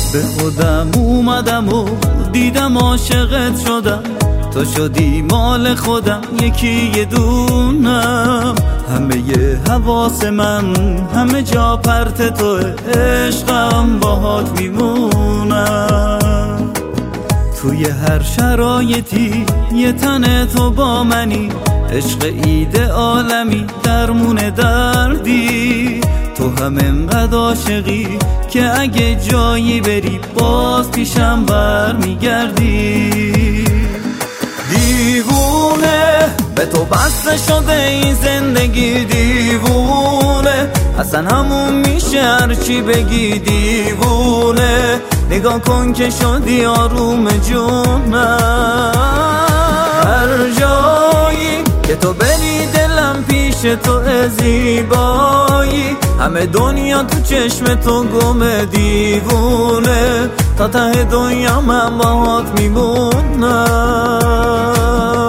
به خودم اومدم و دیدم عاشقت شدم، تو شدی مال خودم یکی یه دونم. همه ی حواس من همه جا پرت توه، عشقم باهات میمونم. توی هر شرایطی یه تن تو با منی، عشق ایده عالمی درمون دردی. تو هم انقدر عاشقی که اگه جایی بری باز پیشم برمیگردی. دیوونه به تو بسته شده این زندگی، دیوونه اصلا همون میشه هرچی بگی. دیوونه نگاه کن که شدی آروم جونم. هر جایی که تو بری دلم پیش تو زیبایی، همه دنیا تو چشم تو گم. دیوونه تا ته دنیا من باهات میمونم.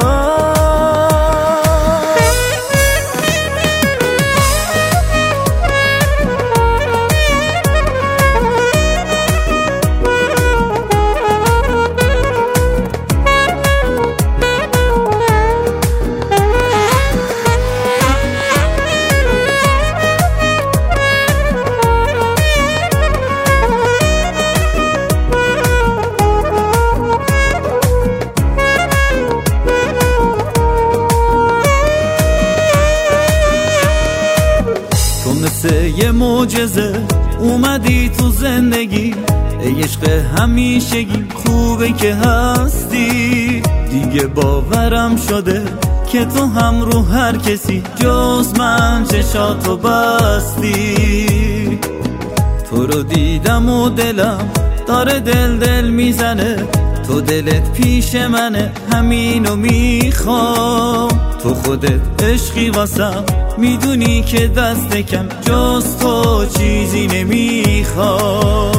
مثل یه معجزه اومدی تو زندگی، ای عشق همیشگی خوبه که هستی. دیگه باورم شده که تو هم رو هر کسی جز من چشاتو بستی. تو رو دیدم و دلم داره دل میزنه، تو دلت پیش منه همینو میخوام. تو خودت عشقی واسم میدونی که دست کم جز تو چیزی نمیخوام.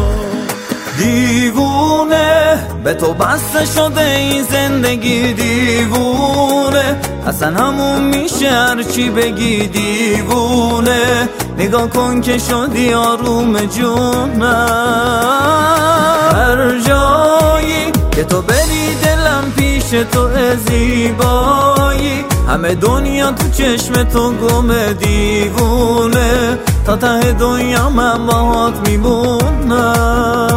دیوونه به تو بسته شده این زندگی، دیوونه اصلا همون میشه هرچی بگی. دیوونه نگاه کن که شدی آروم جونم. هر جایی که تو بری دلم پیش تو زیبایی، همه دنیا تو چشم تو گم. دیوونه تا ته دنیا من باهات میمونم.